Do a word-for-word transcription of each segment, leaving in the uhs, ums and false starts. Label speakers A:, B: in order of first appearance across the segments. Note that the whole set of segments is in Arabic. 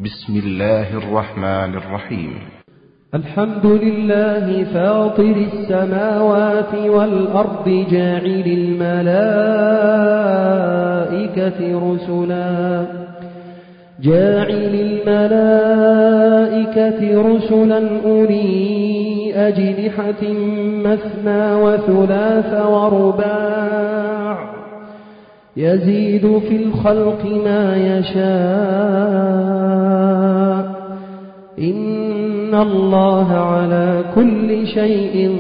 A: بسم الله الرحمن الرحيم.
B: الحمد لله فاطر السماوات والأرض جاعل الملائكة رسلا جاعل الملائكة رسلا أولي أجنحة مثنى وثلاث ورباع يزيد في الخلق ما يشاء إن الله على كل شيء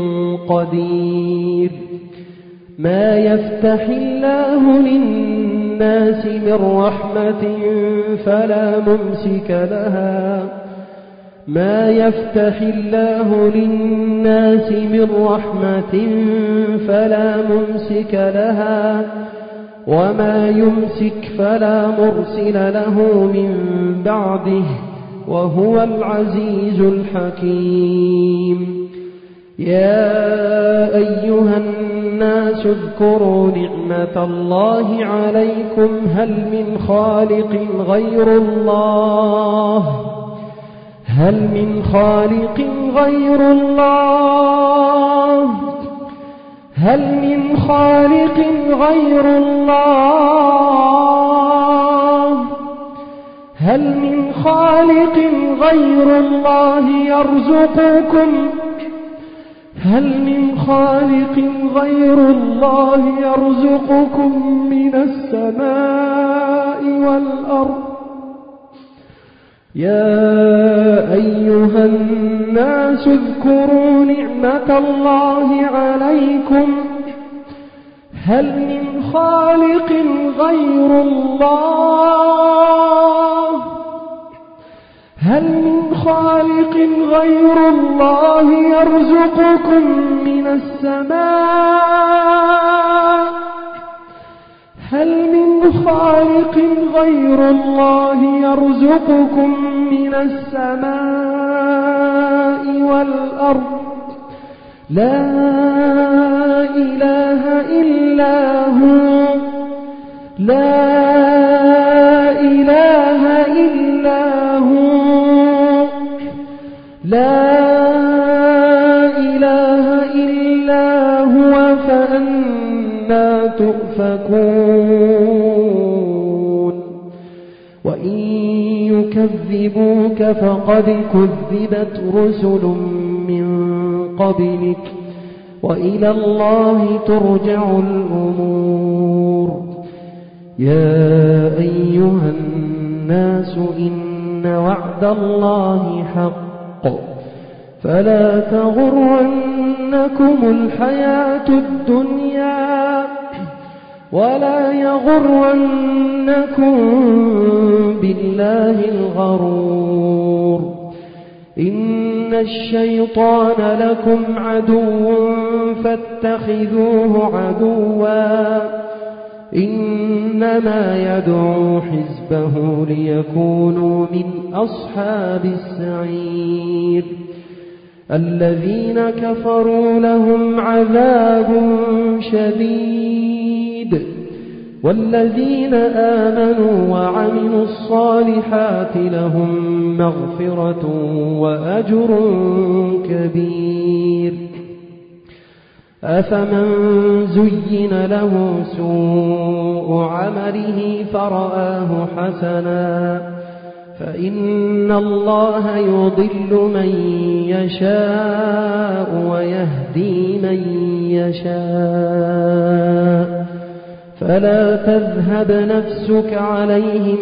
B: قدير. ما يفتح الله للناس من رحمة فلا ممسك لها ما يفتح الله للناس من رحمة فلا ممسك لها وما يمسك فلا مرسل له من بعده وهو العزيز الحكيم. يا أيها الناس اذكروا نعمة الله عليكم هل من خالق غير الله هل من خالق غير الله هل من خالق غير الله هل من خالق غير الله يرزقكم هل من خالق غير الله يرزقكم من السماء والأرض يا أيها الناس اذكروا نعمة الله عليكم هل من خالق غير الله هل من خالق غير الله يرزقكم من السماء هل من خالق غير الله يرزقكم من السماء والأرض لا إله إلا هو لا إله إلا هو لا إله إلا هو فأنى تؤفكون. وإن يكذبوك فقد كذبت رسل من قبلك وإلى الله ترجع الأمور. يا أيها الناس إن وعد الله حق فلا تغرنكم الحياة الدنيا ولا يغرنكم بالله الغرور. إن الشيطان لكم عدو فاتخذوه عدوا إنما يدعو حزبه ليكونوا من أصحاب السعير. الذين كفروا لهم عذاب شديد والذين آمنوا وعملوا الصالحات لهم مغفرة وأجر كبير. أفمن زين له سوء عمله فرآه حسنا فإن الله يضل من يشاء ويهدي من يشاء فلا تذهب نفسك عليهم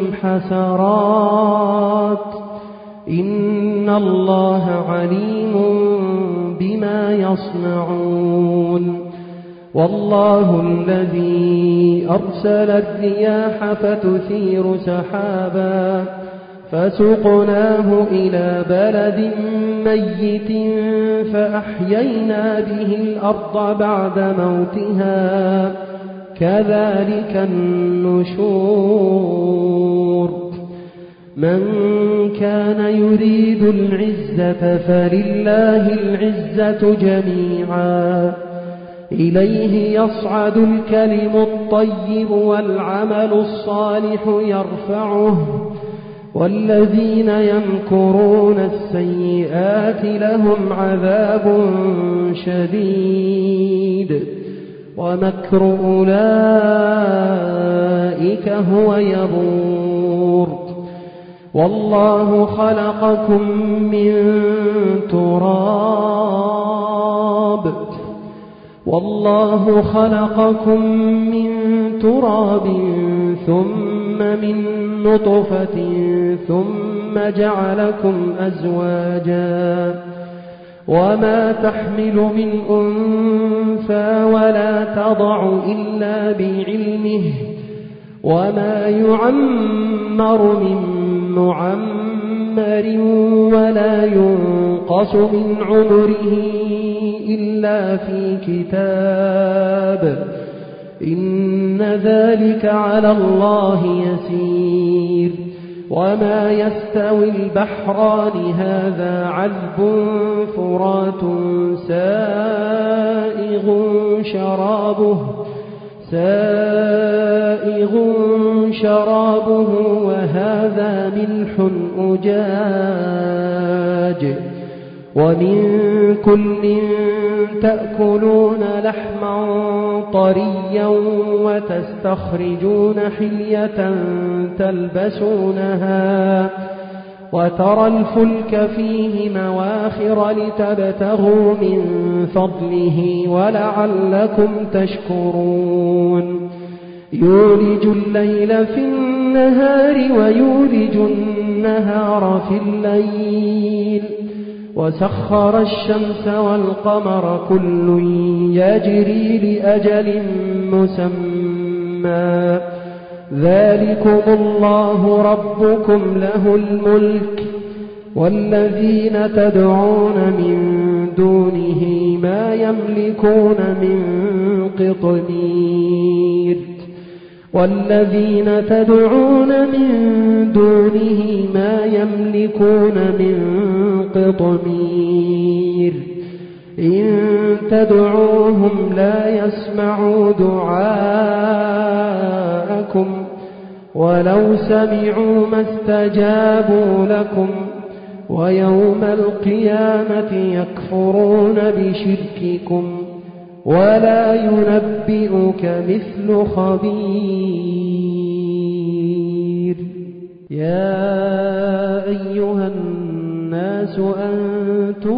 B: حسرات إن الله عليم بما يصنعون. والله الذي أرسل الرياح فتثير سحابا فسقناه إلى بلد ميت فأحيينا به الأرض بعد موتها كذلك النشور. من كان يريد العزة فلله العزة جميعا إليه يصعد الكلم الطيب والعمل الصالح يرفعه والذين يمكرون السيئات لهم عذاب شديد ومكر أولئك هو يبور والله خلقكم من تراب والله خلقكم من تراب ثم من نطفة ثم جعلكم أزواجا وما تحمل من أنثى ولا تضع إلا بعلمه وما يعمر من معمر ولا ينقص من عمره إلا في كتاب إن ذلك على الله يسير وما يستوي البحران هذا عذب فرات سائغ شرابه سائغ شرابه وهذا ملح أجاج ومن كل تأكلون لحما طريا وتستخرجون حلية تلبسونها وترى الفلك فيه مواخر لتبتغوا من فضله ولعلكم تشكرون يولج الليل في النهار ويولج النهار في الليل وسخر الشمس والقمر كل يجري لأجل مسمى ذلكم الله ربكم له الملك والذين تدعون من دونه ما يملكون من قطمير والذين تدعون من دونه ما يملكون من قطمير إن تدعوهم لا يسمعوا دعاءكم ولو سمعوا ما استجابوا لكم ويوم القيامة يكفرون بشرككم ولا ينبئك مثل خبير يا أيها الناس أنتم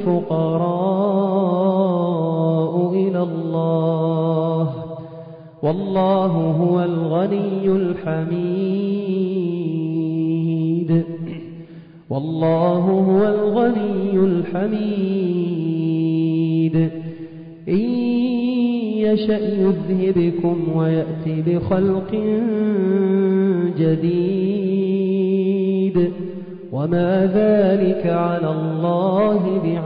B: الفقراء إلى الله والله هو الغني الحميد والله هو الغني الحميد إن يشأ يذهبكم ويأتي بخلق جديد وما ذلك على الله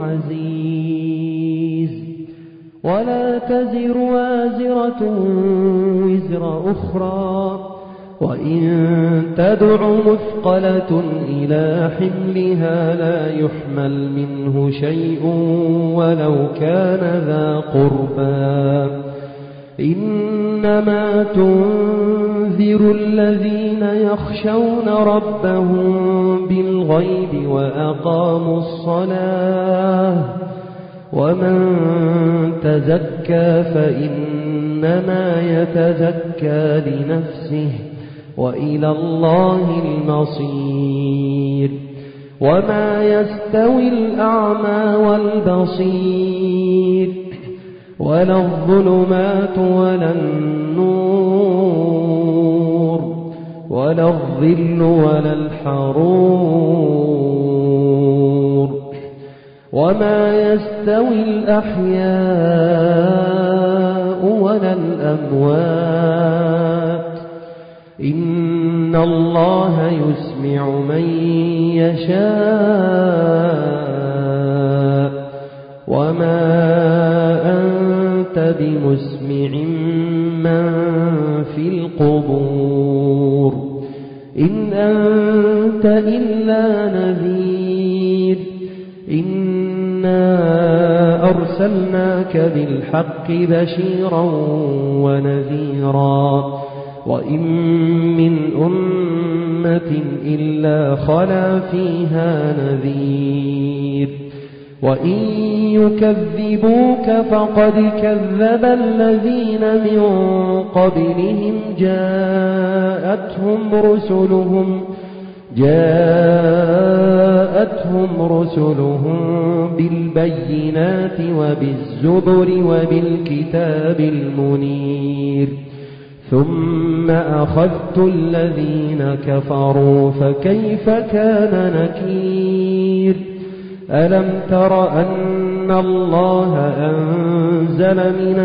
B: بعزيز ولا تزر وازرة وزر أخرى وإن تدع مثقلة إلى حملها لا يحمل منه شيء ولو كان ذا قربى إنما تنذر الذين يخشون ربهم بالغيب وأقاموا الصلاة ومن تزكى فإنما يتزكى لنفسه وإلى الله المصير وما يستوي الأعمى والبصير ولا الظلمات ولا النور ولا الظل ولا الحرور وما يستوي الأحياء ولا الأموات إن الله يسمع من يشاء وما أنت بمسمع من في القبور إن أنت إلا نذير إنا أرسلناك بالحق بشيرا ونذيرا وإن من أمة إلا خلا فيها نذير وإن يكذبوك فقد كذب الذين من قبلهم جاءتهم رسلهم جاءتهم رسلهم بالبينات وبالزبر وبالكتاب المنير ثم أخذت الذين كفروا فكيف كان نكير ألم تر أن الله أنزل من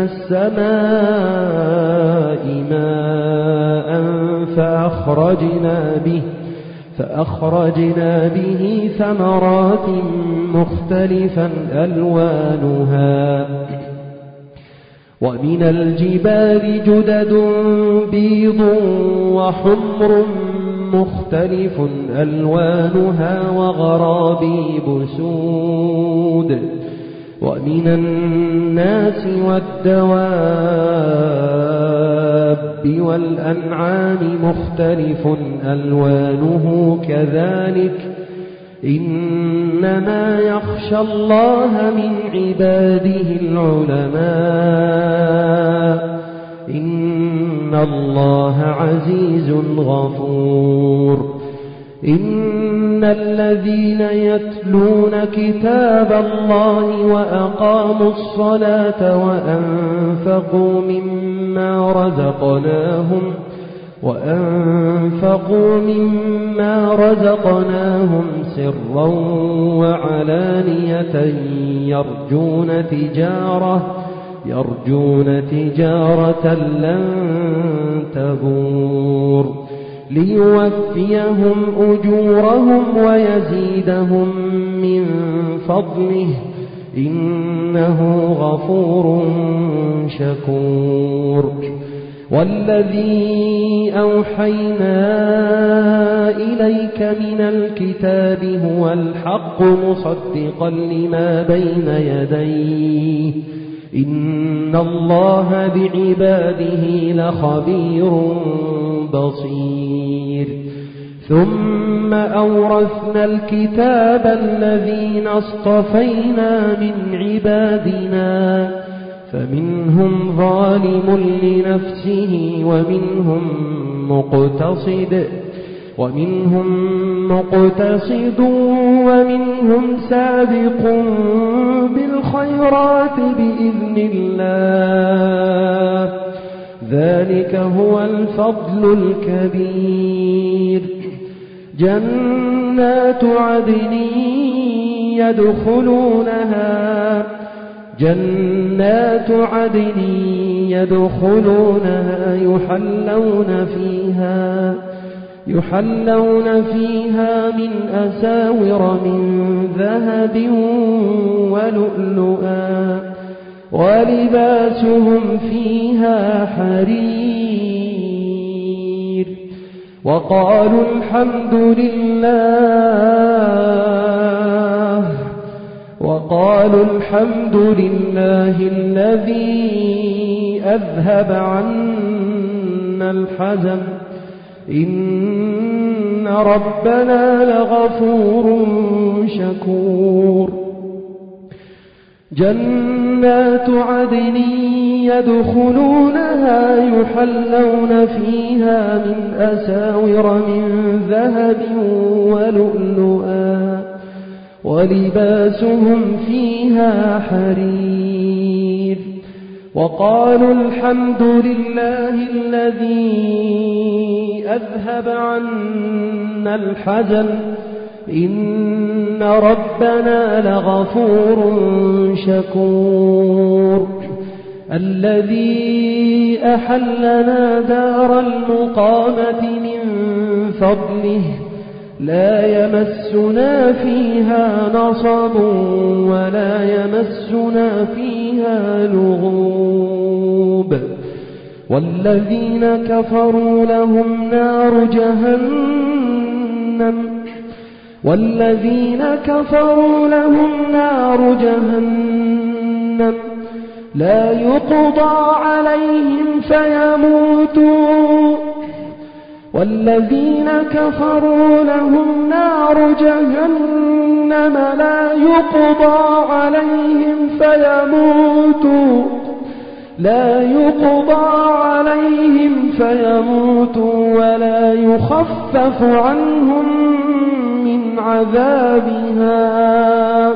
B: السماء ماء فأخرجنا به فأخرجنا به ثمرات مختلفا ألوانها ومن الجبال جدد بيض وحمر مختلف ألوانها وغرابيب سود ومن الناس والدواب والأنعام مختلف ألوانه كذلك إنما يخشى الله من عباده العلماء إن الله عزيز غفور إن الذين يتلون كتاب الله وأقاموا الصلاة وأنفقوا مما رزقناهم وأنفقوا مما رزقناهم سرا وعلانية يرجون تجارة يرجون تجارة لن تبور ليوفيهم أجورهم ويزيدهم من فضله إنه غفور شكور والذي أوحينا إليك من الكتاب هو الحق مصدقا لما بين يديه إن الله بعباده لخبير بصير ثم أورثنا الكتاب الذين اصطفينا من عبادنا فمنهم ظالم لنفسه ومنهم مقتصد ومنهم مقتصد ومنهم سابق بالخيرات بإذن الله ذلك هو الفضل الكبير جنات عدن يدخلونها جنات عدن يدخلونها يحلون فيها يحلون فيها من أساور من ذهب ولؤلؤا ولباسهم فيها حرير وقالوا الحمد لله وقالوا الحمد لله الذي أذهب عنا الحزن إن ربنا لغفور شكور جنات عدن يدخلونها يحلون فيها من أساور من ذهب ولؤلؤا ولباسهم فيها حرير وقالوا الحمد لله الذي أذهب عنا الحزن إن ربنا لغفور شكور الذي أحلنا دار المقامة من فضله لا يمسنا فيها نصب ولا يمسنا فيها لغوب والذين كفروا لهم نار جهنم والذين كفروا لهم نار جهنم لا يقضى عليهم فيموتوا والذين كفروا لهم نار جهنم لا يقضى عليهم فيموتوا لا يقضى عليهم فيموتوا ولا يخفف عنهم من عذابها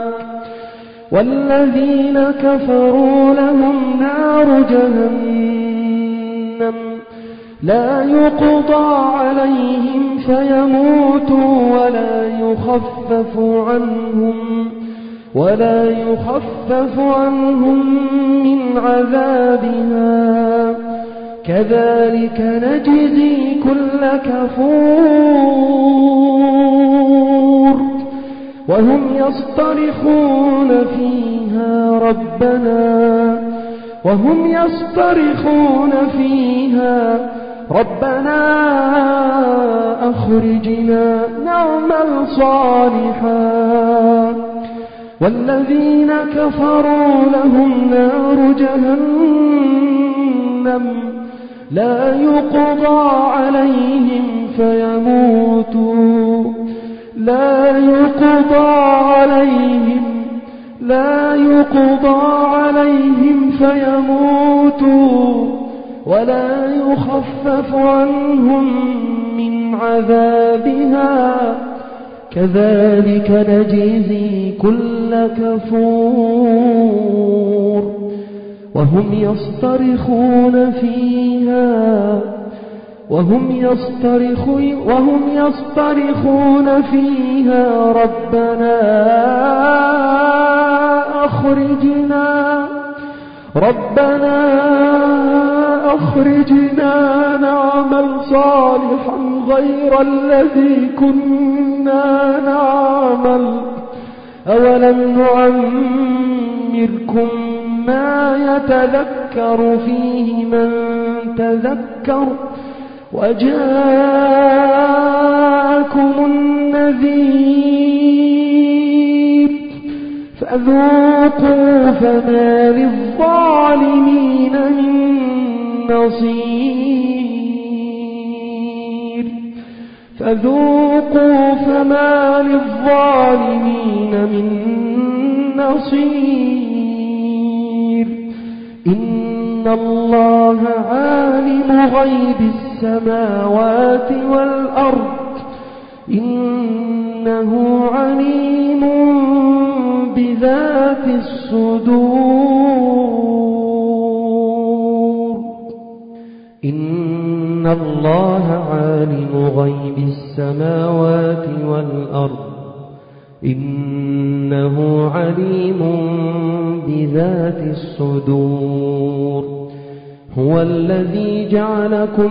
B: والذين كفروا لهم نار جهنم لا يقضى عليهم فيموتوا ولا يخفف عنهم ولا يخفف عنهم من عذابها كذلك نجزي كل كفور وهم يصطرخون فيها ربنا وهم يصطرخون فيها ربنا أخرجنا نعمل صالحا والذين كفروا لهم نار جهنم لا يقضى عليهم فيموتوا لا يقضى عليهم لا يقضى عليهم فيموتوا ولا يخفف عنهم من عذابها كذلك نجزي كل كفور وهم يصطرخون فيها وهم يصطرخون وهم يصطرخون فيها ربنا أخرجنا ربنا أخرجنا نعمل صالحا غير الذي كنا نعمل أولم نعمركم ما يتذكر فيه من تذكر وجاءكم النذير فذوقوا فما للظالمين من نصير فذوقوا فما للظالمين من نصير إن الله عالم غيب السماوات والأرض إنه عليم بذات الصدور إن الله عالم غيب السماوات والأرض إنه عليم بذات الصدور هو الذي جعلكم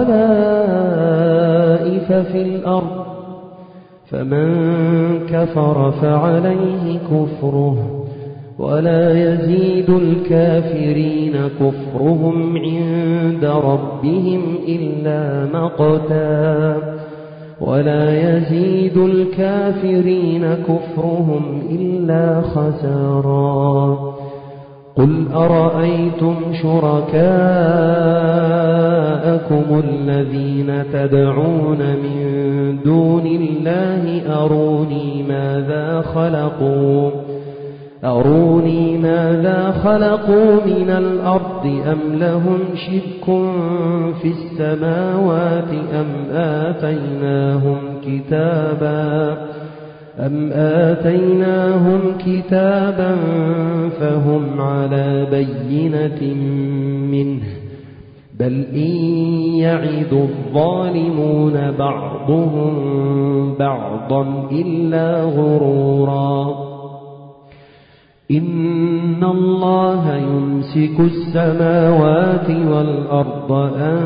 B: خلائف في الأرض فمن كفر فعليه كفره ولا يزيد الكافرين كفرهم عند ربهم إلا مقتا ولا يزيد الكافرين كفرهم إلا خسارا قل أرأيتم شركاءكم الذين تدعون من دون الله أروني ماذا خلقوا أروني ماذا خلقوا من الأرض أم لهم شرك في السماوات أم آتيناهم كتابا أم آتيناهم كتابا فهم على بينة منه بل إن يعد الظالمون بعضهم بعضا إلا غرورا إن الله يمسك السماوات والأرض أن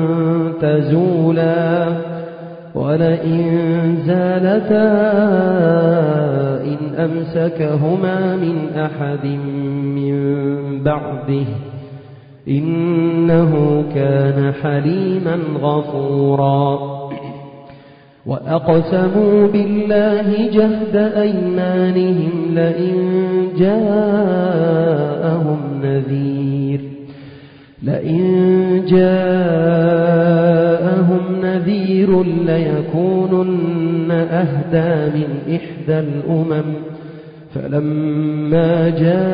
B: تزولا ولئن زالتا إن أمسكهما من أحد من بعده إنه كان حليما غفورا وأقسموا بالله جهد أيمانهم لئن جاءهم نذير لئن جاءهم نذير ليكونن أهدى من إحدى الأمم فلما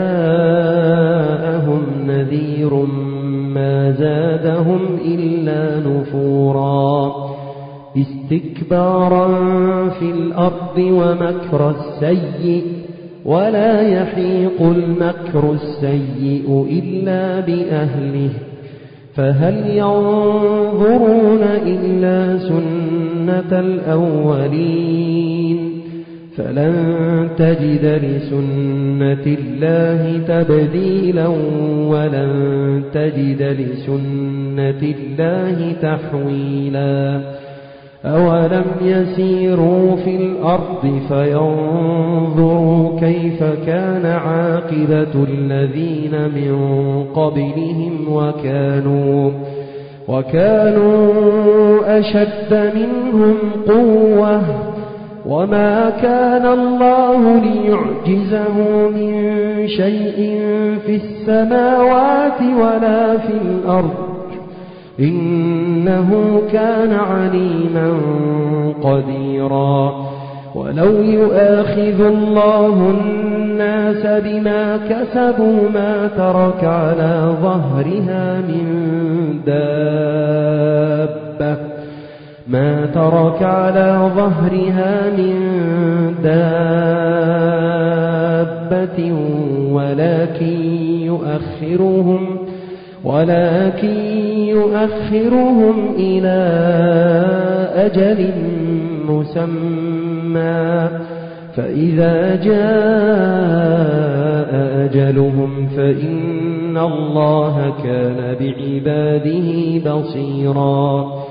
B: جاءهم نذير ما زادهم إلا نفورا استكبارا في الأرض ومكر السيء ولا يحيق المكر السيء إلا بأهله فهل ينظرون إلا سنة الأولين فلن تجد لسنة الله تبديلا ولن تجد لسنة الله تحويلا أولم يسيروا في الأرض فينظروا كيف كان عاقبة الذين من قبلهم وكانوا وكانوا أشد منهم قوة وما كان الله ليعجزه من شيء في السماوات ولا في الأرض إنه كان عليما قديرا ولو يؤاخذ الله الناس بما كسبوا ما ترك على ظهرها من دابة ما ترك على ظهرها من دابة ولكن يؤخرهم ولكن يؤخرهم إلى أجل مسمى فإذا جاء أجلهم فإن الله كان بعباده بصيرا